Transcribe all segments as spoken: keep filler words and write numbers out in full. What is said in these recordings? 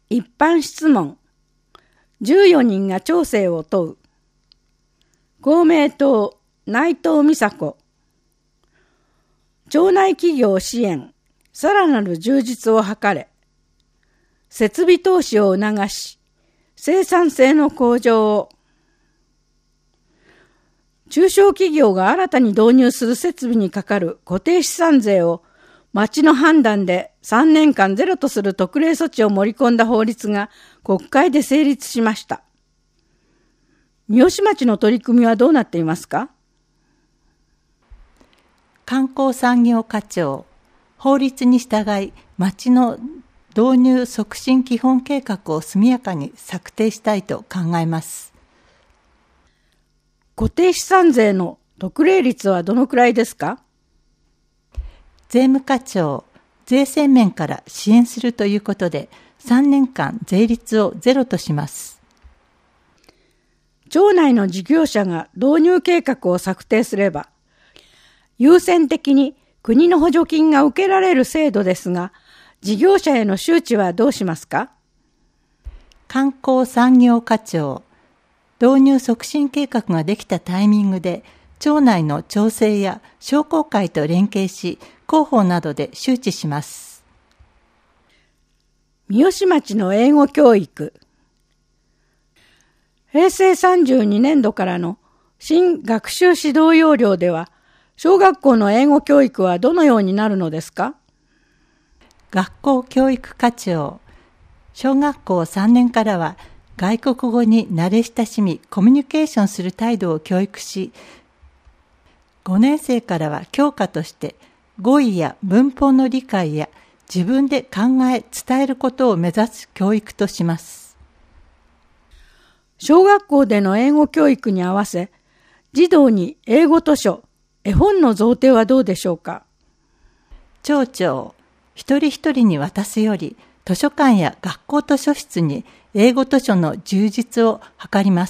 一般質問。じゅうよにんが町政を問う。公明党内藤美佐子。町内企業支援、さらなる充実を図れ。設備投資を促し、生産性の向上を。中小企業が新たに導入する設備にかかる固定資産税を町の判断でさんねんかんゼロとする特例措置を盛り込んだ法律が国会で成立しました。三好町の取り組みはどうなっていますか？ 観光産業課長、法律に従い町の導入促進基本計画を速やかに策定したいと考えます。 固定資産税の特例率はどのくらいですか？ 税務課長、税制面から支援するということで、さんねんかん税率をゼロとします。 町内の事業者が導入計画を策定すれば、優先的に国の補助金が受けられる制度ですが、事業者への周知はどうしますか？ 観光産業課長、導入促進計画ができたタイミングで、町内の町政や商工会と連携し、広報などで周知します。 三好町の英語教育。へいせいさんじゅうにねんどからの新学習指導要領では、小学校の英語教育はどのようになるのですか？ 学校教育課長、小学校さんねんからは外国語に慣れ親しみ、コミュニケーションする態度を教育し、ごねんせいからは教科として語彙や文法の理解や自分で考え伝えることを目指す教育とします。 小学校での英語教育に合わせ、児童に英語図書、絵本の贈呈はどうでしょうか？ 町長、一人一人に渡すより、図書館や学校図書室に英語図書の充実を図ります。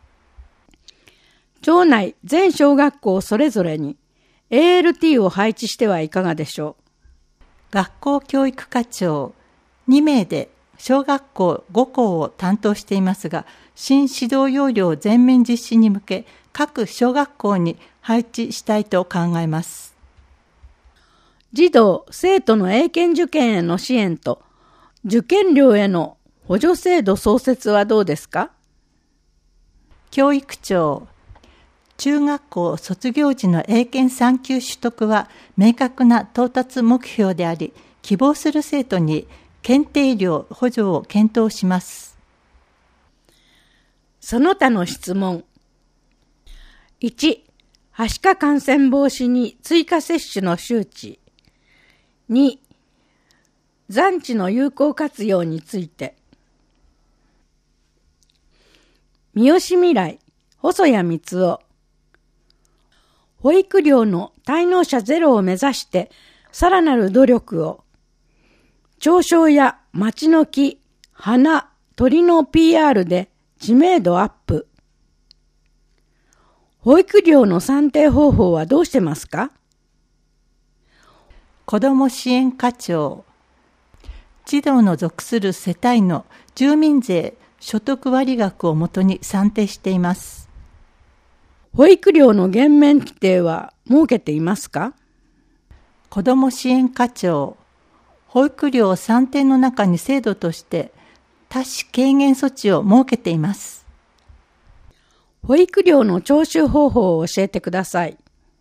町内全小学校それぞれに エーエルティー を配置してはいかがでしょう？ 学校教育課長、にめいで小学校ごこうを担当していますが、新指導要領全面実施に向け、各小学校に配置したいと考えます。 児童・生徒の英検受験への支援と受験料への補助制度創設はどうですか？ 教育長、中学校卒業時の英検さんきゅう取得は明確な到達目標であり、希望する生徒に検定料補助を検討します。 その他の質問。いち、はしか感染防止に追加接種の周知。に、残地の有効活用について。三好未来、細谷光雄。保育料の滞納者ゼロを目指してさらなる努力を。町章や町の木、花、鳥の ピーアール で知名度アップ。保育料の算定方法はどうしてますか？ 子ども支援課長、児童の属する世帯の住民税所得割額をもとに算定しています。 保育料の減免規定は設けていますか？ 子ども支援課長、保育料算定の中に制度として多子軽減措置を設けています。 保育料の徴収方法を教えてください。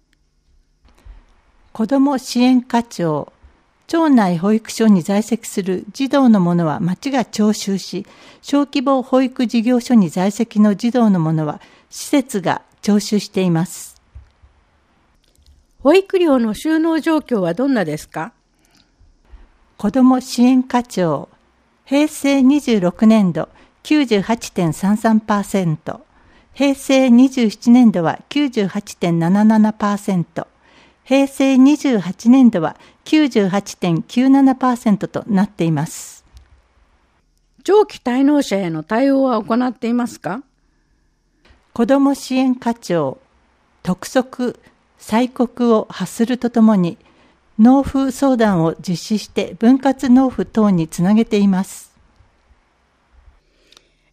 子ども支援課長、町内保育所に在籍する児童のものは町が徴収し、小規模保育事業所に在籍の児童のものは施設が徴収しています。 保育料の収納状況はどんなですか？ 子ども支援課長、へいせいにじゅうろくねんど きゅうじゅうはちてんさんさんパーセント、へいせいにじゅうななねんどは きゅうじゅうはちてんななななパーセント、へいせいにじゅうはちねんどは きゅうじゅうはちてんきゅうななパーセント となっています。 長期滞納者への対応は行っていますか？ 子ども支援課長、督促、催告を発するとともに、納付相談を実施して分割納付等につなげています。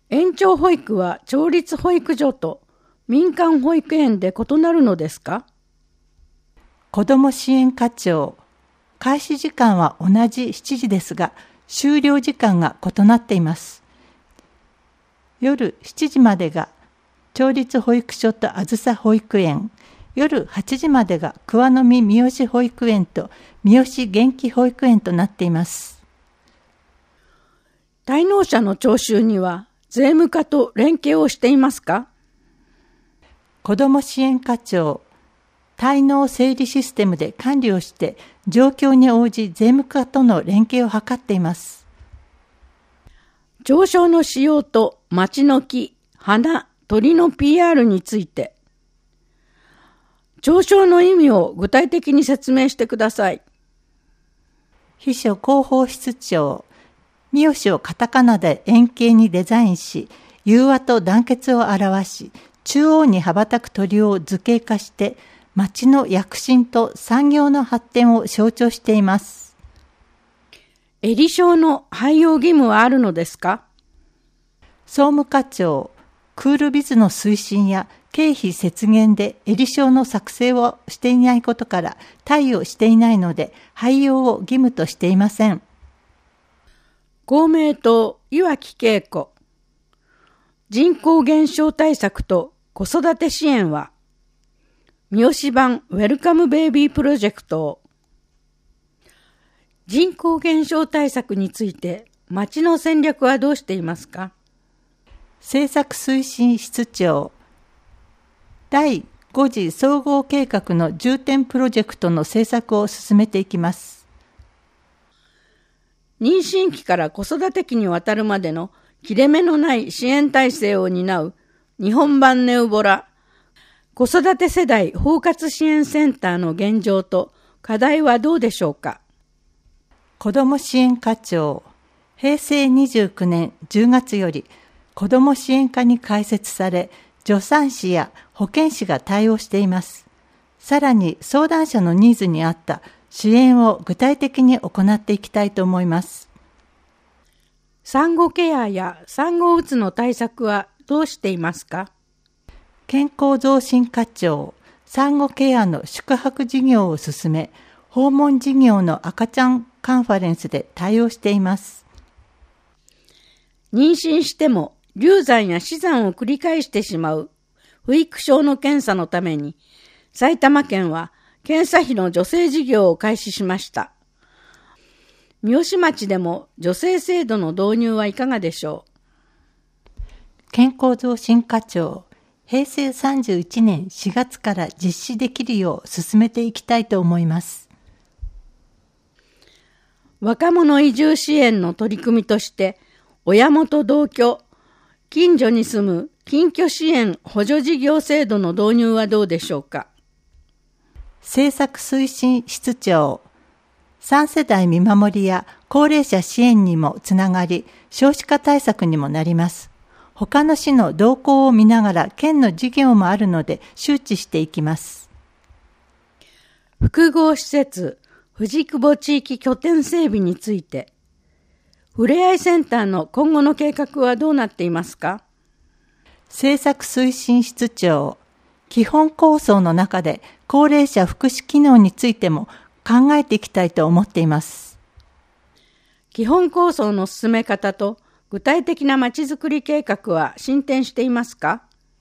延長保育は町立保育所と民間保育園で異なるのですか？ 子ども支援課長、開始時間は同じしちじですが、終了時間が異なっています。夜しちじまでが町立保育所とあずさ保育園、夜はちじまでが桑の実三好保育園と三好元気保育園となっています。 滞納者の徴収には税務課と連携をしていますか？ 子ども支援課長、滞納整理システムで管理をして状況に応じ税務課との連携を図っています。 町章の使用と町の木、花、鳥の ピーアール について、町章の意味を具体的に説明してください。 秘書広報室長、三好をカタカナで円形にデザインし、融和と団結を表し、中央に羽ばたく鳥を図形化して、町の躍進と産業の発展を象徴しています。 エリ証の配用義務はあるのですか？ 総務課長、クールビズの推進や経費節減でエリ証の作成をしていないことから貸与していないので配用を義務としていません。 公明党岩城恵子、人口減少対策と子育て支援は三好版ウェルカムベイビープロジェクトを、人口減少対策について町の戦略はどうしていますか？ 政策推進室長、だいご次総合計画の重点プロジェクトの政策を進めていきます。 妊娠期から子育て期にわたるまでの切れ目のない支援体制を担う日本版ネウボラ子育て世代包括支援センターの現状と課題はどうでしょうか？ 子ども支援課長、へいせいにじゅうきゅうねんじゅうがつより子ども支援課に開設され、助産師や保健師が対応しています。さらに相談者のニーズに合った支援を具体的に行っていきたいと思います。 産後ケアや産後うつの対策はどうしていますか？ 健康増進課長、産後ケアの宿泊事業を進め、訪問事業の赤ちゃんカンファレンスで対応しています。 妊娠しても流産や死産を繰り返してしまう不育症の検査のために、埼玉県は検査費の助成事業を開始しました。三好町でも助成制度の導入はいかがでしょう？ 健康増進課長、へいせいさんじゅういちねんしがつから実施できるよう進めていきたいと思います。 若者移住支援の取り組みとして、親元同居、近所に住む近居支援補助事業制度の導入はどうでしょうか？ 政策推進室長、さん世代見守りや高齢者支援にもつながり、少子化対策にもなります。他の市の動向を見ながら県の事業もあるので周知していきます。 複合施設、藤久保地域拠点整備について、ふれあいセンターの今後の計画はどうなっていますか？ 政策推進室長、基本構想の中で高齢者福祉機能についても考えていきたいと思っています。 基本構想の進め方と具体的なまちづくり計画は進展していますか？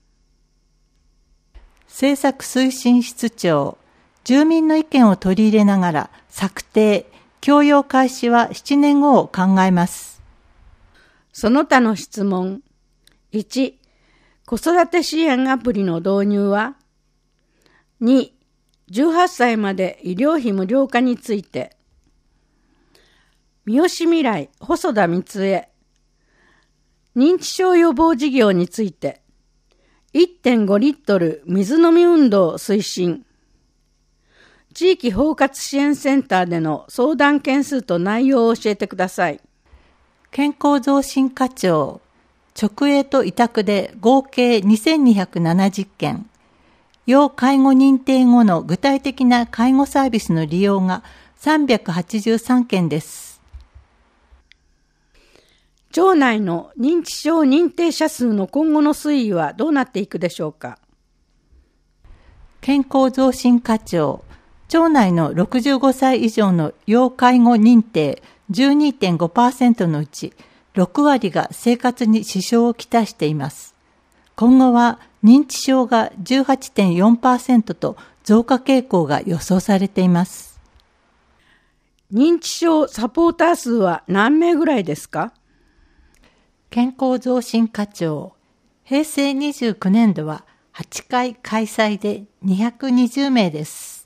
政策推進室長、住民の意見を取り入れながら策定、供用開始はななねんごを考えます。 その他の質問。いち、子育て支援アプリの導入は？に、じゅうはっさいまで医療費無料化について。三好未来細田光恵、認知症予防事業について、いってんごリットル水飲み運動推進。地域包括支援センターでの相談件数と内容を教えてください。 健康増進課長、直営と委託で合計にせんにひゃくななじゅっけん、要介護認定後の具体的な介護サービスの利用がさんびゃくはちじゅうさんけんです。 町内の認知症認定者数の今後の推移はどうなっていくでしょうか。 健康増進課長、町内のろくじゅうごさい以上の要介護認定 じゅうにてんごパーセント のうちろくわりが生活に支障をきたしています。今後は認知症が じゅうはちてんよんパーセント と増加傾向が予想されています。 認知症サポーター数は何名ぐらいですか。 健康増進課長、へいせいにじゅうきゅうねんどははちかい開催でにひゃくにじゅうめいです。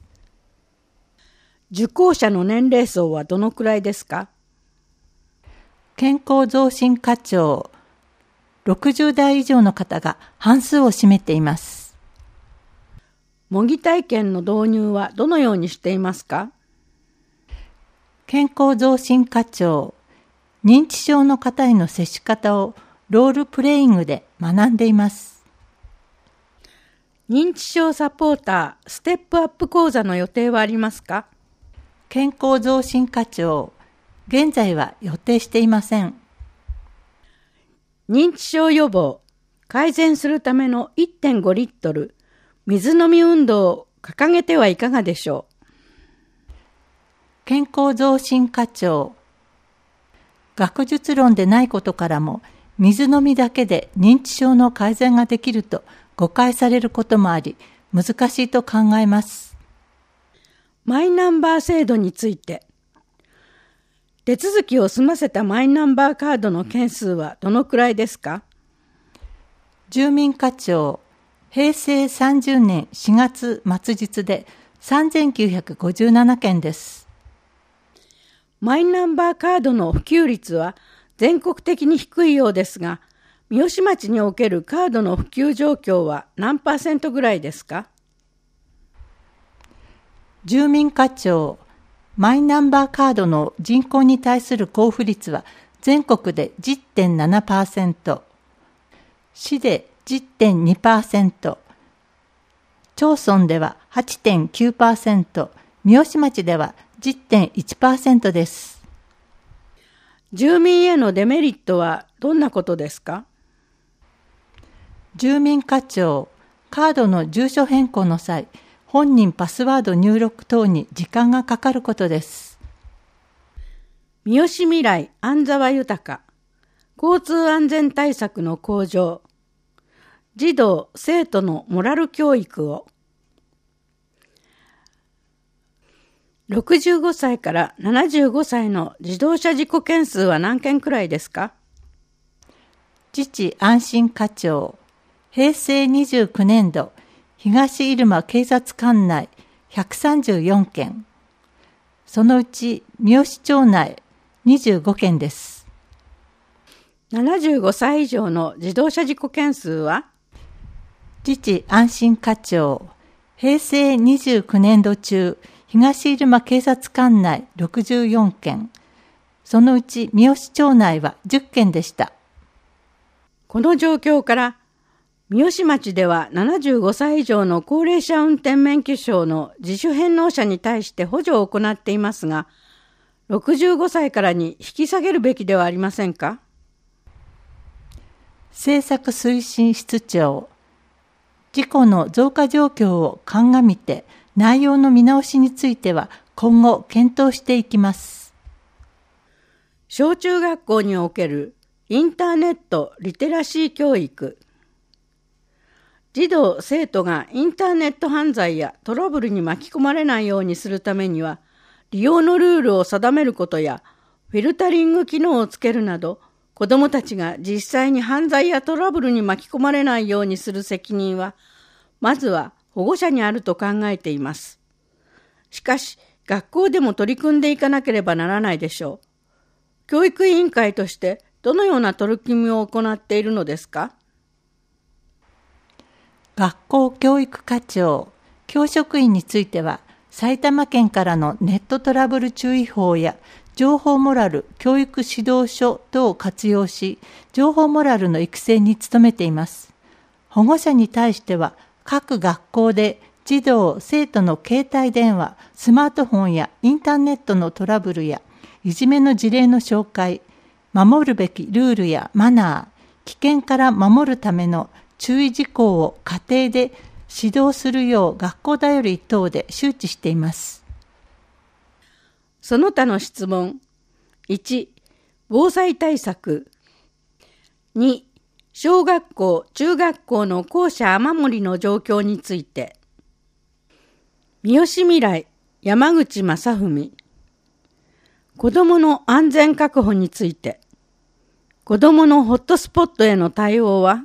受講者の年齢層はどのくらいですか。 健康増進課長、ろくじゅうだい以上の方が半数を占めています。 模擬体験の導入はどのようにしていますか。 健康増進課長、認知症の方への接し方をロールプレイングで学んでいます。 認知症サポーターステップアップ講座の予定はありますか。 健康増進課長、現在は予定していません。 認知症予防、改善するための いってんごリットル水飲み運動を掲げてはいかがでしょう。 健康増進課長、学術論でないことからも水飲みだけで認知症の改善ができると誤解されることもあり難しいと考えます。 マイナンバー制度について、手続きを済ませたマイナンバーカードの件数はどのくらいですか。 住民課長、へいせいさんじゅうねんしがつ末日でさんぜんきゅうひゃくごじゅうななけんです。 マイナンバーカードの普及率は全国的に低いようですが、三好町におけるカードの普及状況は何パーセントぐらいですか。 住民課長、マイナンバーカードの人口に対する交付率は全国で じゅってんななパーセント、市で じゅってんにパーセント、町村では はちてんきゅうパーセント、三好町では じゅってんいちパーセント です。 住民へのデメリットはどんなことですか。 住民課長、カードの住所変更の際、本人パスワード入力等に時間がかかることです。 三好未来安沢豊、交通安全対策の向上、児童・生徒のモラル教育を。ろくじゅうごさいからななじゅうごさいの自動車事故件数は何件くらいですか。 自治安心課長、へいせいにじゅうきゅうねんど東入間警察管内ひゃくさんじゅうよんけん、そのうち三好町内にじゅうごけんです。 ななじゅうごさい以上の自動車事故件数は。 自治安心課長、へいせいにじゅうきゅうねんど中東入間警察管内ろくじゅうよんけん、そのうち三好町内はじゅっけんでした。 この状況から三好町ではななじゅうごさい以上の高齢者運転免許証の自主返納者に対して補助を行っていますが、ろくじゅうごさいからに引き下げるべきではありませんか。 政策推進室長、事故の増加状況を鑑みて内容の見直しについては今後検討していきます。 小中学校におけるインターネットリテラシー教育。児童・生徒がインターネット犯罪やトラブルに巻き込まれないようにするためには、利用のルールを定めることやフィルタリング機能をつけるなど、子どもたちが実際に犯罪やトラブルに巻き込まれないようにする責任は、まずは保護者にあると考えています。しかし、学校でも取り組んでいかなければならないでしょう。教育委員会としてどのような取り組みを行っているのですか。 学校教育課長、教職員については、埼玉県からのネットトラブル注意報や情報モラル教育指導書等を活用し、情報モラルの育成に努めています。保護者に対しては、各学校で児童・生徒の携帯電話、スマートフォンやインターネットのトラブルやいじめの事例の紹介、 守るべきルールやマナー、危険から守るための注意事項を家庭で指導するよう学校だより等で周知しています。 その他の質問。いち、防災対策。に、小学校、中学校の校舎雨漏りの状況について。三好未来、山口正文。子どもの安全確保について。子どものホットスポットへの対応は？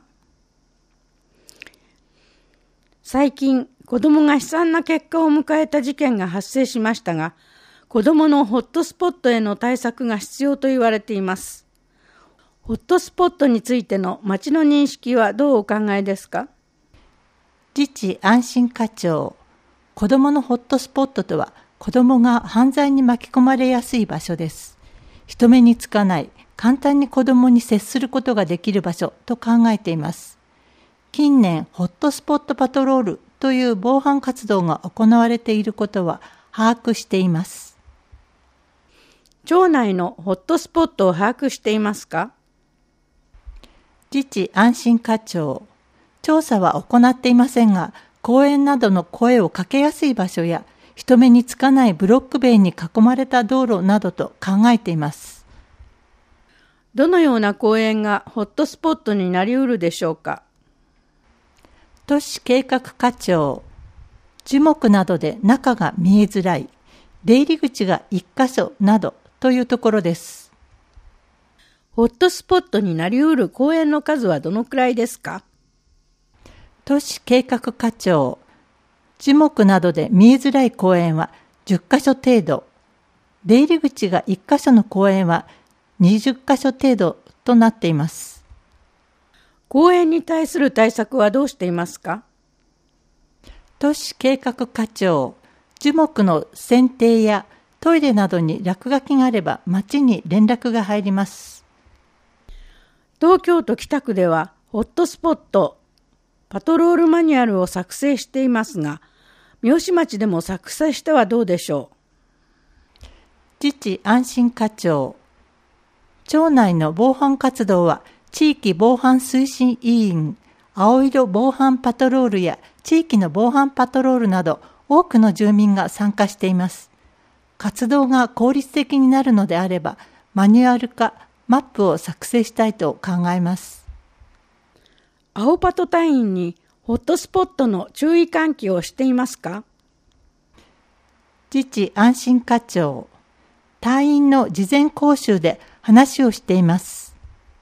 最近、子どもが悲惨な結果を迎えた事件が発生しましたが、子どものホットスポットへの対策が必要と言われています。ホットスポットについての町の認識はどうお考えですか？ 自治安心課長。子どものホットスポットとは、子どもが犯罪に巻き込まれやすい場所です。人目につかない、簡単に子どもに接することができる場所と考えています。近年、ホットスポットパトロールという防犯活動が行われていることは把握しています。 町内のホットスポットを把握していますか？ 自治安心課長。調査は行っていませんが、公園などの声をかけやすい場所や、人目につかないブロック塀に囲まれた道路などと考えています。 どのような公園がホットスポットになりうるでしょうか？ 都市計画課長。樹木などで中が見えづらい、出入り口が一箇所などというところです。 ホットスポットになりうる公園の数はどのくらいですか？ 都市計画課長。樹木などで見えづらい公園はじゅっかしょ程度、出入り口がいっかしょの公園はにじゅっかしょ程度となっています。 公園に対する対策はどうしていますか？ 都市計画課長。樹木の剪定やトイレなどに落書きがあれば町に連絡が入ります。 東京都北区ではホットスポットパトロールマニュアルを作成していますが、三好町でも作成してはどうでしょう？ 自治安心課長。町内の防犯活動は地域防犯推進委員、青色防犯パトロールや地域の防犯パトロールなど多くの住民が参加しています。活動が効率的になるのであれば、マニュアル化、マップを作成したいと考えます。 青パト隊員にホットスポットの注意喚起をしていますか？ 自治安心課長。隊員の事前講習で話をしています。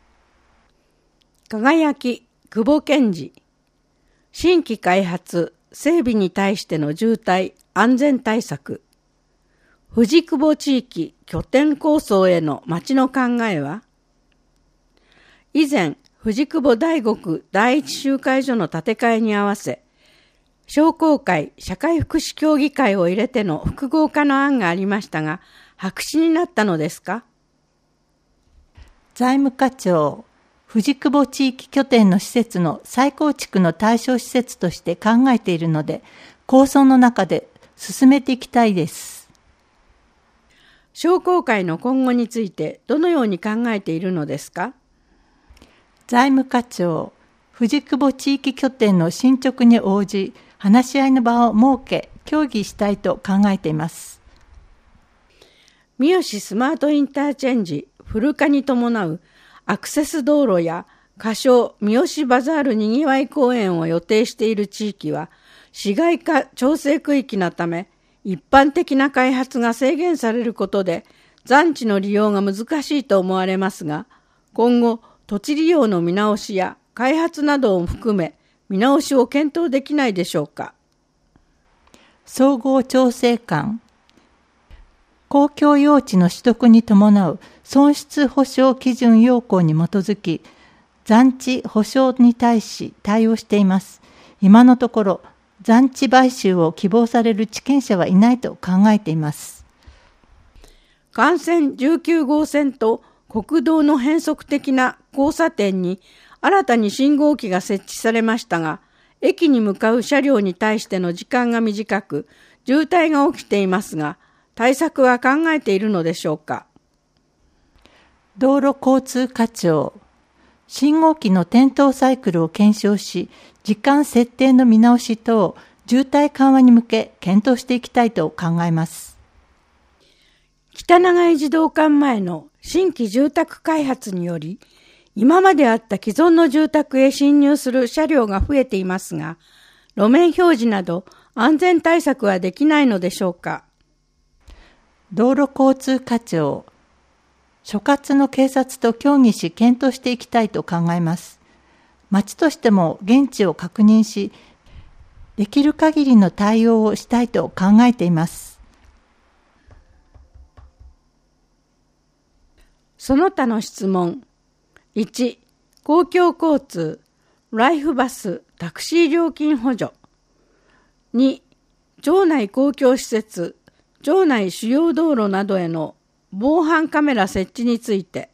輝き、久保健二。新規開発、整備に対しての渋滞、安全対策。藤久保地域拠点構想への町の考えは？以前、藤久保第五区第一集会所の建て替えに合わせ、商工会社会福祉協議会を入れての複合化の案がありましたが、白紙になったのですか？ 財務課長。藤久保地域拠点の施設の再構築の対象施設として考えているので、構想の中で進めていきたいです。 商工会の今後についてどのように考えているのですか？ 財務課長。藤久保地域拠点の進捗に応じ、話し合いの場を設け、協議したいと考えています。 三好スマートインターチェンジ古化に伴うアクセス道路や仮称三好バザールにぎわい公園を予定している地域は市街化調整区域のため、一般的な開発が制限されることで残地の利用が難しいと思われますが、今後土地利用の見直しや開発などを含め見直しを検討できないでしょうか？ 総合調整官。公共用地の取得に伴う損失保証基準要項に基づき、残地保証に対し対応しています。今のところ、残地買収を希望される地権者はいないと考えています。 幹線じゅうきゅうごう線と国道の変則的な交差点に新たに信号機が設置されましたが、駅に向かう車両に対しての時間が短く、渋滞が起きていますが、対策は考えているのでしょうか？ 道路交通課長、信号機の点灯サイクルを検証し、時間設定の見直し等、渋滞緩和に向け検討していきたいと考えます。 北長井児童館前の新規住宅開発により、今まであった既存の住宅へ侵入する車両が増えていますが、路面表示など安全対策はできないのでしょうか。 道路交通課長、所轄の警察と協議し検討していきたいと考えます。町としても現地を確認し、できる限りの対応をしたいと考えています。 その他の質問。いち、公共交通、ライフバス、タクシー料金補助。に、町内公共施設、町内主要道路などへの防犯カメラ設置について。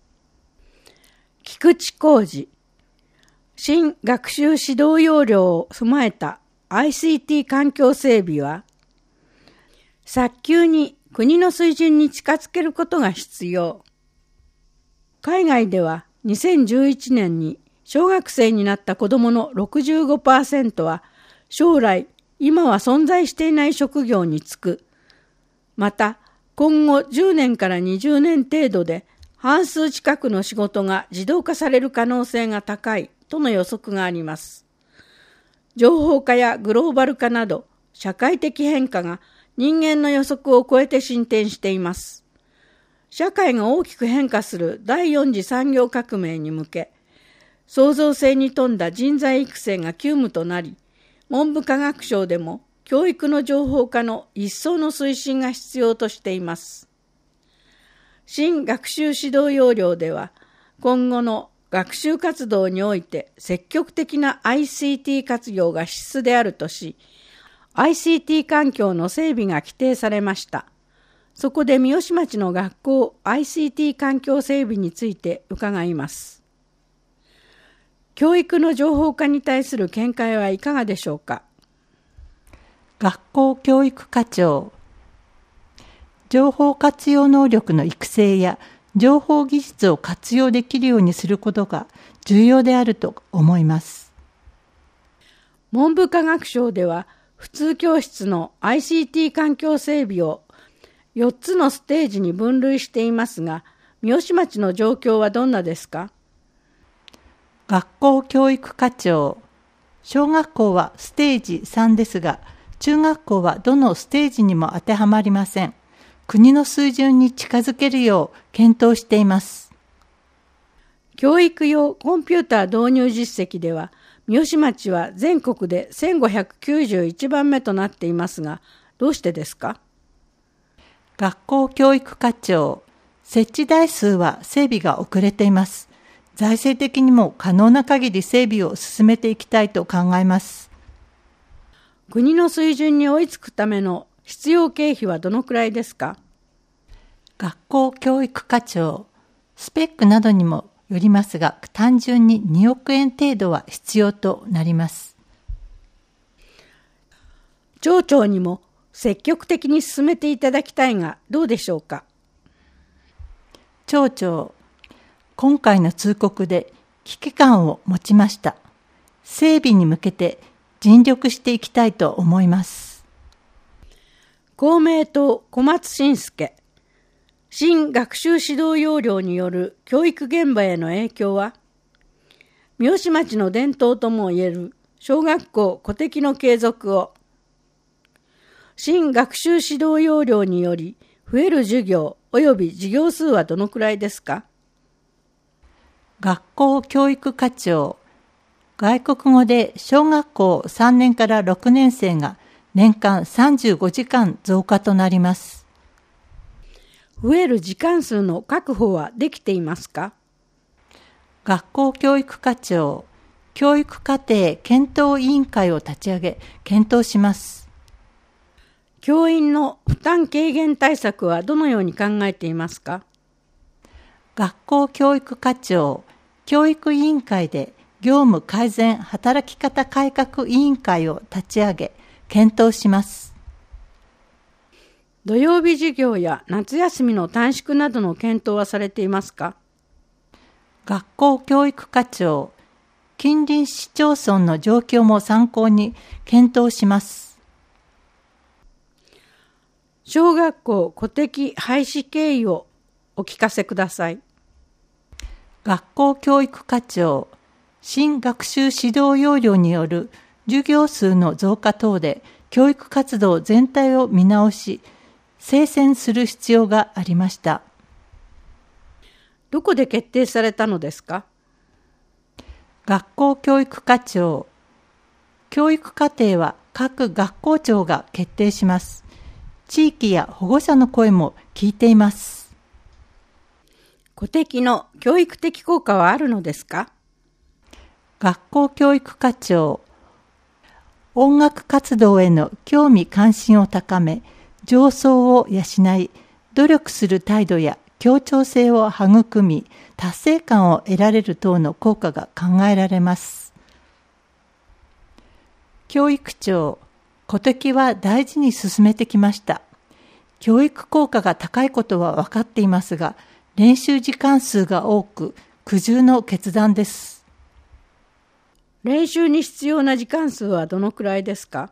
菊池浩二、新学習指導要領を踏まえた アイシーティー 環境整備は、早急に国の水準に近づけることが必要。海外ではにせんじゅういちねんに小学生になった子どもの ろくじゅうごパーセント は将来今は存在していない職業に就く。また今後じゅうねんからにじゅうねん程度で半数近くの仕事が自動化される可能性が高いとの予測があります。情報化やグローバル化など社会的変化が人間の予測を超えて進展しています。社会が大きく変化する第四次産業革命に向け、創造性に富んだ人材育成が急務となり、文部科学省でも教育の情報化の一層の推進が必要としています。新学習指導要領では、今後の学習活動において積極的な アイシーティー 活用が必須であるとし、アイシーティー 環境の整備が規定されました。そこで三好町の学校 アイシーティー 環境整備について伺います。教育の情報化に対する見解はいかがでしょうか。 学校教育課長、情報活用能力の育成や情報技術を活用できるようにすることが重要であると思います。 文部科学省では普通教室の アイシーティー 環境整備をよっつのステージに分類していますが、三好町の状況はどんなですか。 学校教育課長、小学校はステージさんですが、中学校はどのステージにも当てはまりません。国の水準に近づけるよう検討しています。 教育用コンピューター導入実績では、三好町は全国でせんごひゃくきゅうじゅういちばんめとなっていますが、どうしてですか。 学校教育課長、設置台数は整備が遅れています。財政的にも可能な限り整備を進めていきたいと考えます。 国の水準に追いつくための必要経費はどのくらいですか。 学校教育課長、スペックなどにもよりますが、単純ににおくえん程度は必要となります。 町長にも積極的に進めていただきたいがどうでしょうか。 町長、今回の通告で危機感を持ちました。整備に向けて尽力していきたいと思います。 公明党小松伸介、新学習指導要領による教育現場への影響は。三好町の伝統ともいえる小学校戸籍の継続を。新学習指導要領により増える授業及び授業数はどのくらいですか。 学校教育課長、外国語で小学校さんねんからろくねん生が年間さんじゅうごじかん増加となります。 増える時間数の確保はできていますか。 学校教育課長、教育課程検討委員会を立ち上げ検討します。 教員の負担軽減対策はどのように考えていますか。 学校教育課長、教育委員会で業務改善働き方改革委員会を立ち上げ検討します。 土曜日授業や夏休みの短縮などの検討はされていますか？ 学校教育課長、近隣市町村の状況も参考に検討します。 小学校戸籍廃止経緯をお聞かせください。 学校教育課長、新学習指導要領による授業数の増加等で教育活動全体を見直し、精選する必要がありました。 どこで決定されたのですか？ 学校教育課長、教育課程は各学校長が決定します。地域や保護者の声も聞いています。 戸籍の教育的効果はあるのですか？ 学校教育課長、音楽活動への興味関心を高め、情操を養い、努力する態度や協調性を育み、達成感を得られる等の効果が考えられます。教育長、戸籍は大事に進めてきました。教育効果が高いことは分かっていますが、練習時間数が多く、苦渋の決断です。 練習に必要な時間数はどのくらいですか？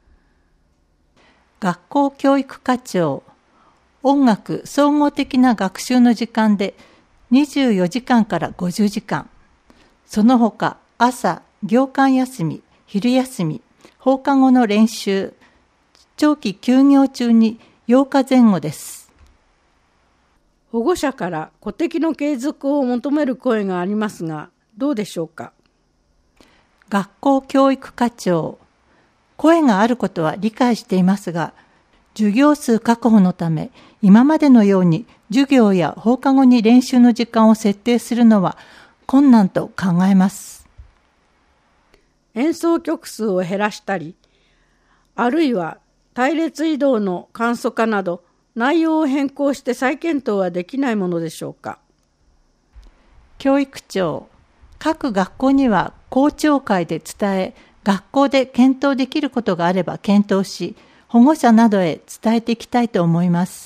学校教育課長、音楽総合的な学習の時間でにじゅうよじかんからごじゅうじかん、その他朝、業間休み、昼休み、放課後の練習、長期休業中にようかぜん後です。 保護者から戸籍の継続を求める声がありますが、どうでしょうか？ 学校教育課長、声があることは理解していますが、授業数確保のため、今までのように授業や放課後に練習の時間を設定するのは困難と考えます。 演奏曲数を減らしたり、あるいは隊列移動の簡素化など、内容を変更して再検討はできないものでしょうか？ 教育長、各学校には校長会で伝え、学校で検討できることがあれば検討し、保護者などへ伝えていきたいと思います。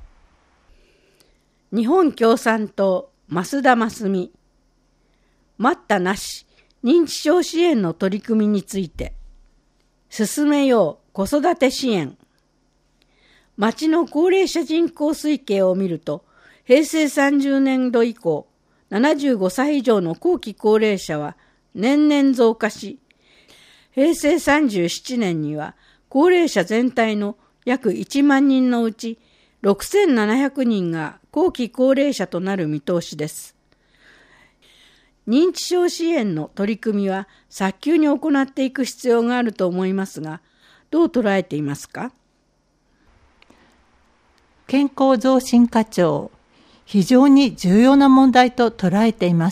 日本共産党、増田真澄、待ったなし、認知症支援の取り組みについて、進めよう子育て支援。町の高齢者人口推計を見ると、へいせいさんじゅうねんど以降、ななじゅうごさい以上の後期高齢者は年々増加し、へいせいさんじゅうななねんには高齢者全体の約いちまんにんのうちろくせんななひゃくにんが後期高齢者となる見通しです。認知症支援の取り組みは早急に行っていく必要があると思いますが、どう捉えていますか？ 健康増進課長、非常に重要な問題と捉えています。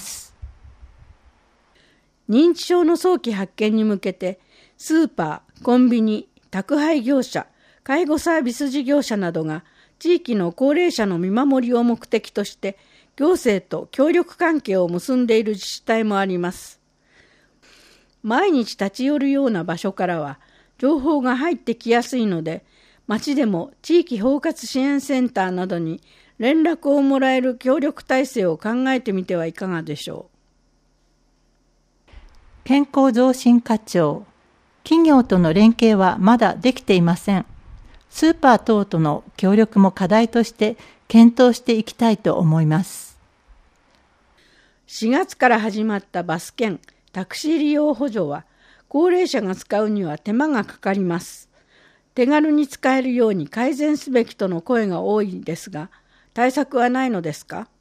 認知症の早期発見に向けて、スーパー、コンビニ、宅配業者、介護サービス事業者などが地域の高齢者の見守りを目的として行政と協力関係を結んでいる自治体もあります。毎日立ち寄るような場所からは情報が入ってきやすいので、町でも地域包括支援センターなどに連絡をもらえる協力体制を考えてみてはいかがでしょう。 健康増進課長、企業との連携はまだできていません。スーパー等との協力も課題として検討していきたいと思います。 しがつから始まったバス券、タクシー利用補助は、高齢者が使うには手間がかかります。手軽に使えるように改善すべきとの声が多いですが、対策はないのですか？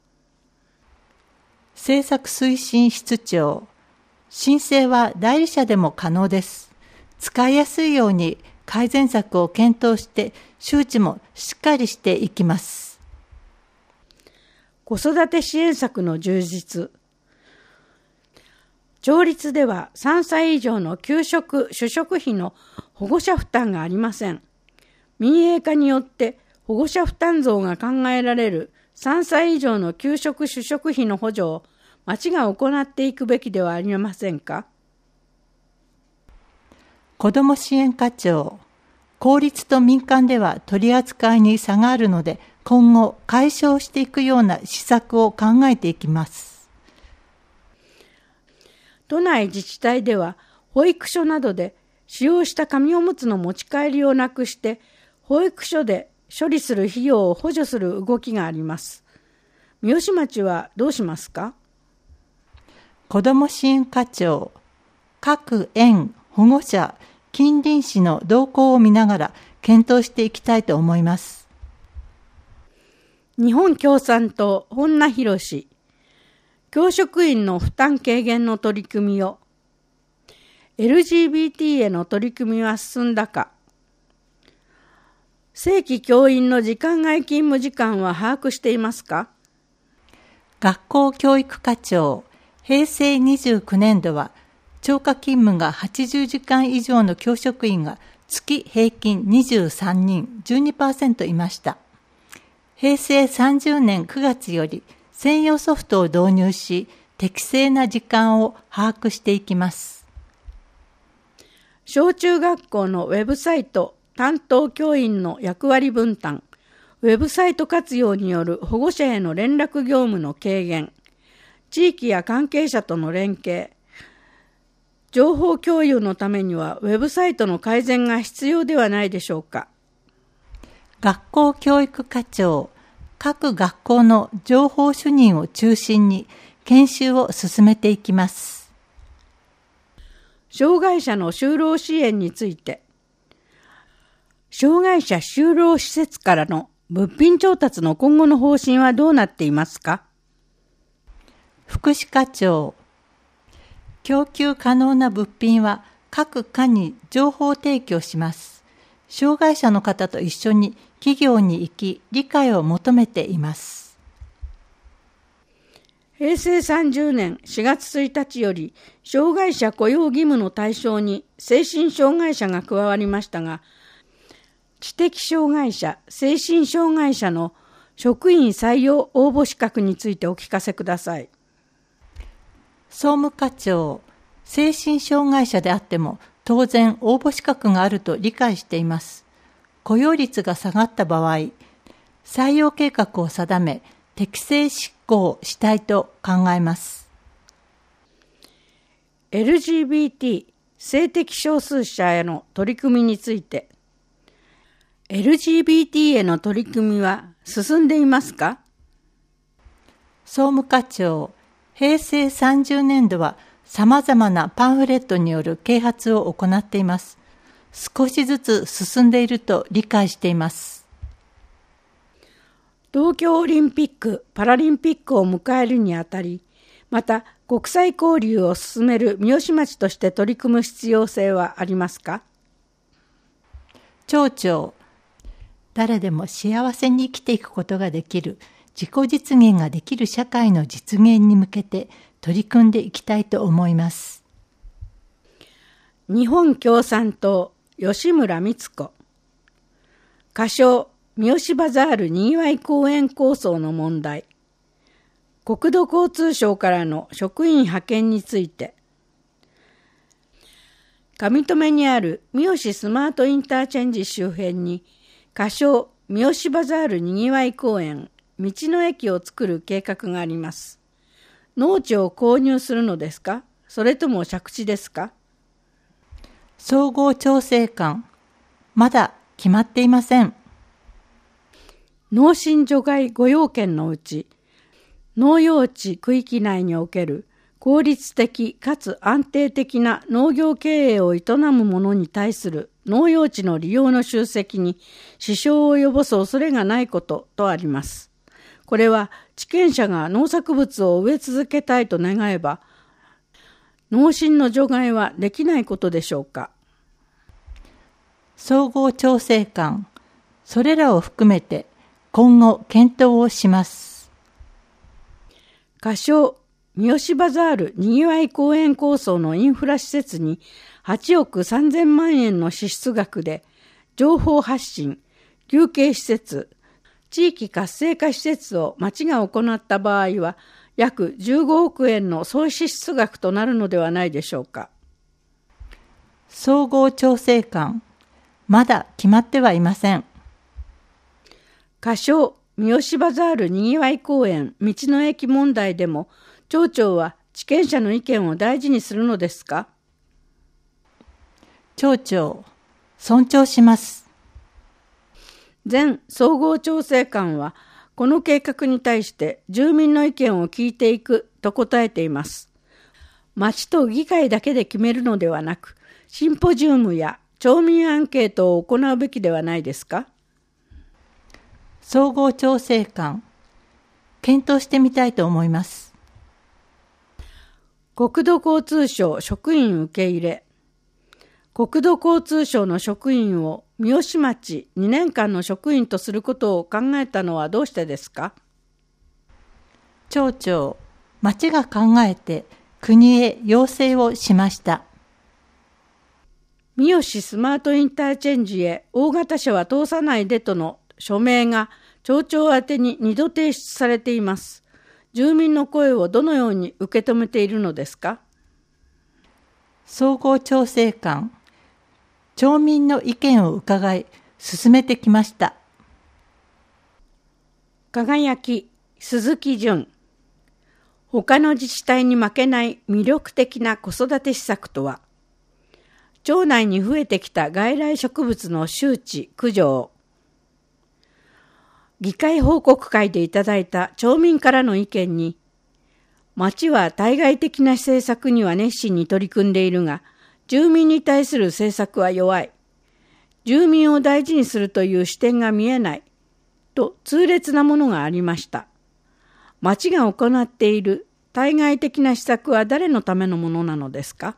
政策推進室長、申請は代理者でも可能です。使いやすいように改善策を検討して周知もしっかりしていきます。 子育て支援策の充実。町立ではさんさい以上の給食・主食費の保護者負担がありません。民営化によって保護者負担増が考えられるさんさい以上の給食・主食費の補助を町が行っていくべきではありませんか？ 子ども支援課長、 公立と民間では取り扱いに差があるので、今後解消していくような施策を考えていきます。 都内自治体では保育所などで使用した紙おむつの持ち帰りをなくして保育所で処理する費用を補助する動きがあります。三芳町はどうしますか？ 子ども支援課長、各園、保護者、近隣市の動向を見ながら検討していきたいと思います。 日本共産党本名博、教職員の負担軽減の取り組みを、エルジービーティー への取り組みは進んだか、正規教員の時間外勤務時間は把握していますか？ 学校教育課長、へいせいにじゅうきゅうねんどは超過勤務がはちじゅうじかん以上の教職員が月平均にじゅうさんにん、じゅうにパーセント いました。へいせいさんじゅうねんくがつより専用ソフトを導入し、適正な時間を把握していきます。 小中学校のウェブサイト担当教員の役割分担、ウェブサイト活用による保護者への連絡業務の軽減、地域や関係者との連携、情報共有のためにはウェブサイトの改善が必要ではないでしょうか。 学校教育課長、各学校の情報主任を中心に研修を進めていきます。 障害者の就労支援について、障害者就労施設からの物品調達の今後の方針はどうなっていますか？ 福祉課長、供給可能な物品は各課に情報提供します。障害者の方と一緒に企業に行き、理解を求めています。 へいせいさんじゅうねんしがつついたちより、障害者雇用義務の対象に精神障害者が加わりましたが、知的障害者、精神障害者の職員採用応募資格についてお聞かせください。 総務課長、精神障害者であっても当然応募資格があると理解しています。雇用率が下がった場合、採用計画を定め、適正執行したいと考えます。 エルジービーティー 性的少数者への取り組みについて、エルジービーティー への取り組みは進んでいますか？ 総務課長、へいせいさんじゅうねんどは様々なパンフレットによる啓発を行っています。少しずつ進んでいると理解しています。 東京オリンピック・パラリンピックを迎えるにあたり、また国際交流を進める三芳町として取り組む必要性はありますか？ 町長、誰でも幸せに生きていくことができる、自己実現ができる社会の実現に向けて取り組んでいきたいと思います。 日本共産党吉村光子、仮称三芳バザールにぎわい公園構想の問題、国土交通省からの職員派遣について、上富にある三芳スマートインターチェンジ周辺に仮称三芳バザールにぎわい公園道の駅を作る計画があります。農地を購入するのですか？それとも借地ですか？ 総合調整官、まだ決まっていません。 農心除外ご要件のうち、農用地区域内における効率的かつ安定的な農業経営を営む者に対する農用地の利用の集積に支障を及ぼす恐れがないこととあります。これは地権者が農作物を植え続けたいと願えば、農心の除外はできないことでしょうか。 総合調整官、それらを含めて今後検討をします。 仮称三芳バザールにぎわい公園構想のインフラ施設にはちおくさんぜんまんえんの支出額で情報発信、休憩施設、地域活性化施設を町が行った場合は約じゅうごおくえんの総支出額となるのではないでしょうか。 総合調整官、 まだ決まってはいません。 仮称三好バザールにぎわい公園道の駅問題でも、町長は地権者の意見を大事にするのですか？ 町長、尊重します。 前総合調整官は、この計画に対して住民の意見を聞いていくと答えています。町と議会だけで決めるのではなく、シンポジウムや町民アンケートを行うべきではないですか？ 総合調整官、検討してみたいと思います。 国土交通省職員受け入れ。国土交通省の職員を三好町にねんかんの職員とすることを考えたのはどうしてですか？ 町長、町が考えて国へ要請をしました。 三好スマートインターチェンジへ大型車は通さないでとの署名が町長宛てににど提出されています。住民の声をどのように受け止めているのですか？ 総合調整官、町民の意見を伺い進めてきました。 輝き、鈴木淳。他の自治体に負けない魅力的な子育て施策とは、町内に増えてきた外来植物の周知・駆除。議会報告会でいただいた町民からの意見に、町は対外的な政策には熱心に取り組んでいるが、住民に対する政策は弱い。住民を大事にするという視点が見えない。と痛烈なものがありました。町が行っている対外的な施策は誰のためのものなのですか？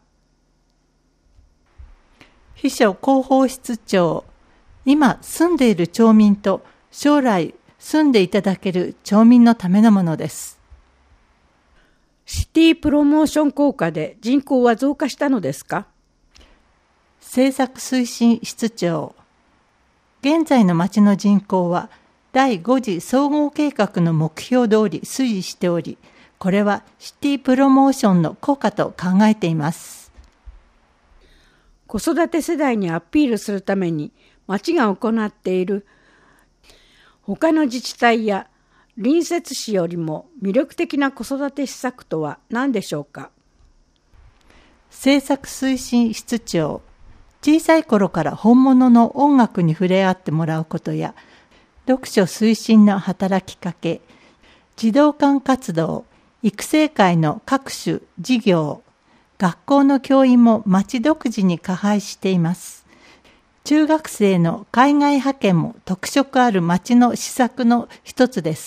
秘書広報室長、今住んでいる町民と将来住んでいただける町民のためのものです。 シティプロモーション効果で人口は増加したのですか？ 政策推進室長、現在の町の人口はだいご次総合計画の目標通り推移しており、これはシティプロモーションの効果と考えています。 子育て世代にアピールするために町が行っている他の自治体や隣接市よりも魅力的な子育て施策とは何でしょうか？ 政策推進室長、小さい頃から本物の音楽に触れ合ってもらうことや、読書推進の働きかけ、児童館活動、育成会の各種事業、学校の教員も町独自に加配しています。中学生の海外派遣も特色ある町の施策の一つです。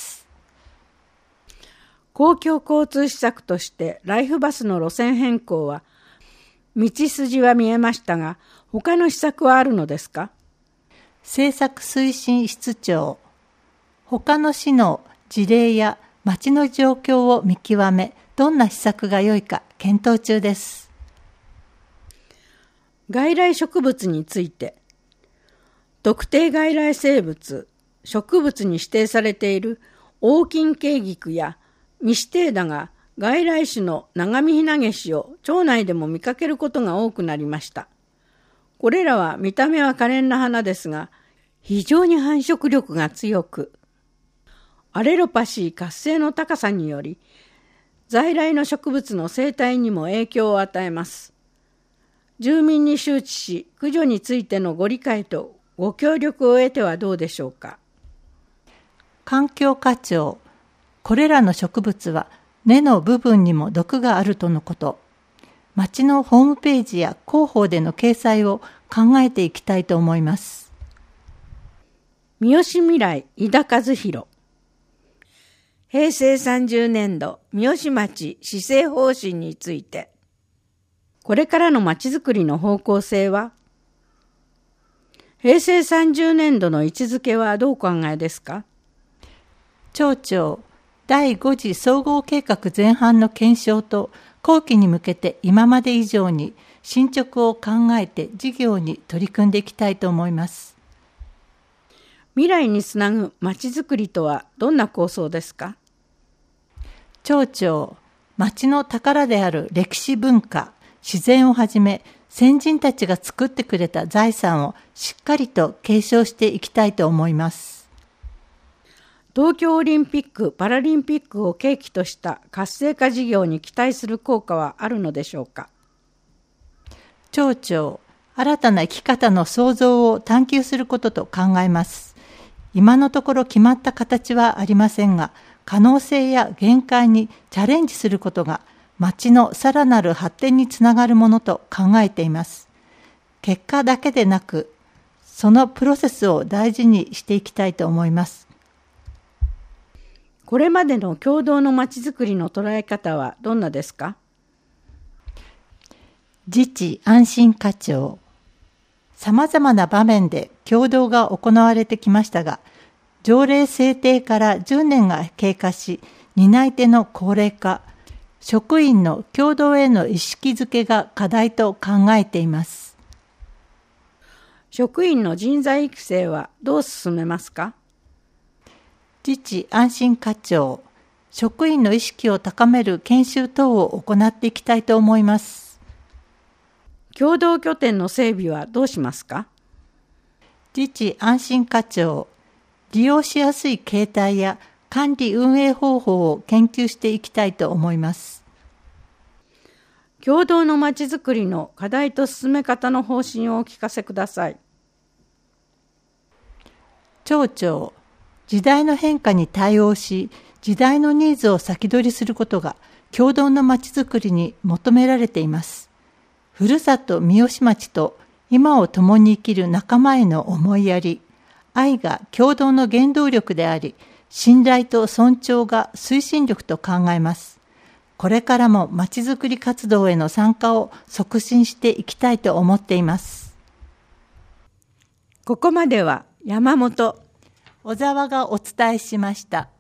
公共交通施策としてライフバスの路線変更は、道筋は見えましたが、他の施策はあるのですか？ 政策推進室長、他の市の事例や町の状況を見極め、どんな施策が良いか検討中です。 外来植物について、特定外来生物、植物に指定されている黄金茎菊や未指定だが外来種の長見ひなげしを町内でも見かけることが多くなりました。これらは見た目は可憐な花ですが、非常に繁殖力が強く、アレロパシー活性の高さにより、在来の植物の生態にも影響を与えます。住民に周知し、駆除についてのご理解とご協力を得てはどうでしょうか。 環境課長、これらの植物は根の部分にも毒があるとのこと。町のホームページや広報での掲載を考えていきたいと思います。 三好未来井田和弘。へいせいさんじゅうねんど三好町市政方針について、これからの町づくりの方向性は？へいせいさんじゅうねんどの位置づけはどうお考えですか？ 町長、だいご次総合計画前半の検証と後期に向けて今まで以上に進捗を考えて事業に取り組んでいきたいと思います。 未来につなぐまちづくりとはどんな構想ですか？ 町長、町の宝である歴史文化、 自然をはじめ先人たちが作ってくれた財産をしっかりと継承していきたいと思います。 東京オリンピック・パラリンピックを契機とした活性化事業に期待する効果はあるのでしょうか。 町長、新たな生き方の創造を探求することと考えます。今のところ決まった形はありませんが、可能性や限界にチャレンジすることが町のさらなる発展につながるものと考えています。結果だけでなく、そのプロセスを大事にしていきたいと思います。 これまでの共同のまちづくりの捉え方はどんなですか？ 自治安心課長。さまざまな場面で共同が行われてきましたが、条例制定からじゅうねんが経過し、担い手の高齢化、職員の共同への意識づけが課題と考えています。 職員の人材育成はどう進めますか？ 自治安心課長、職員の意識を高める研修等を行っていきたいと思います。 共同拠点の整備はどうしますか？ 自治安心課長、利用しやすい形態や管理運営方法を研究していきたいと思います。 共同のまちづくりの課題と進め方の方針をお聞かせください。 町長、時代の変化に対応し、時代のニーズを先取りすることが共同のまちづくりに求められています。ふるさと三芳町と今を共に生きる仲間への思いやり、愛が共同の原動力であり、信頼と尊重が推進力と考えます。これからもまちづくり活動への参加を促進していきたいと思っています。 ここまでは山本、 小沢がお伝えしました。